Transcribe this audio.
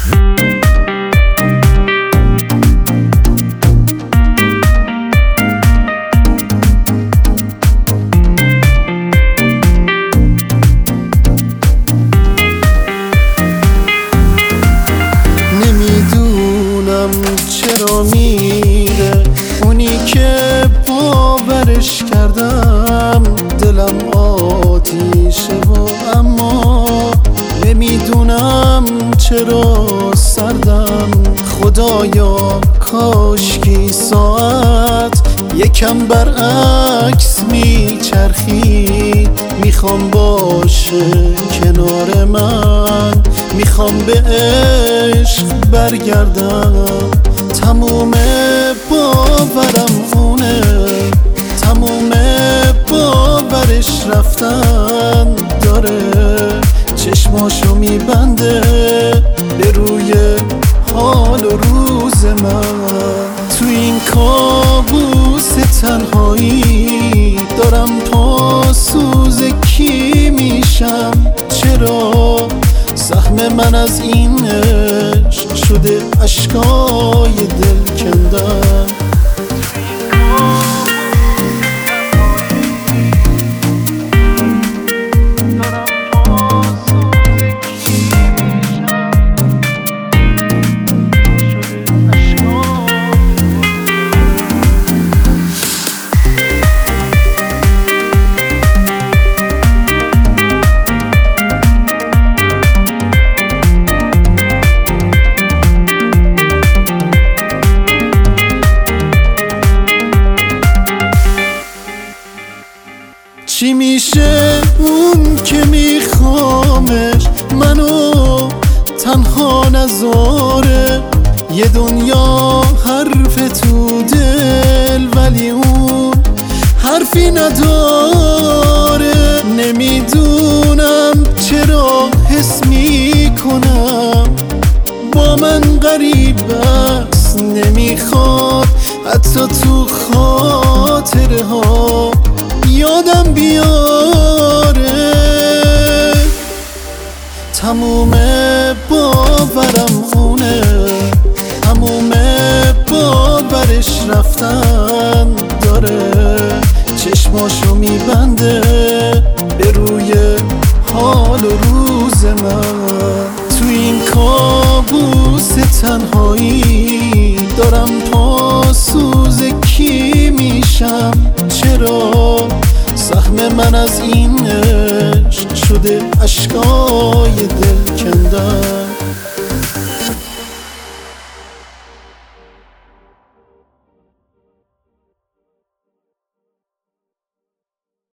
چرا میره اونی که باورش کردم، دلم آتیشه و اما نمیدونم چرا سردم. خدایا کاشکی ساعت یکم برعکس میچرخید، میخوام باشه کنار من، میخوام به عشق برگردم. تموم باورم اونه، تموم باورش رفتن داره، چشماشو میبنده به روی حال و روز من. تو این کابوس تنهایی دارم پاسوز کی میشم؟ چرا سهم من از این عشق شده اشکای دل کندن؟ چی میشه اون که میخوامش منو تنها نذاره؟ یه دنیا حرف تو دل ولی اون حرفی نداره. نمیدونم چرا حس میکنم با من غریب است، نمیخواد حتی تو خاطره ها یادم بیاره. تموم باورم اونه، تموم باورش رفتن داره، چشماشو میبنده به روی حال و روز من. تو این کابوس تنهایی دارم پاسوز کی میشم؟ چرا سهم من از این عشق شده اشکای دل کندن؟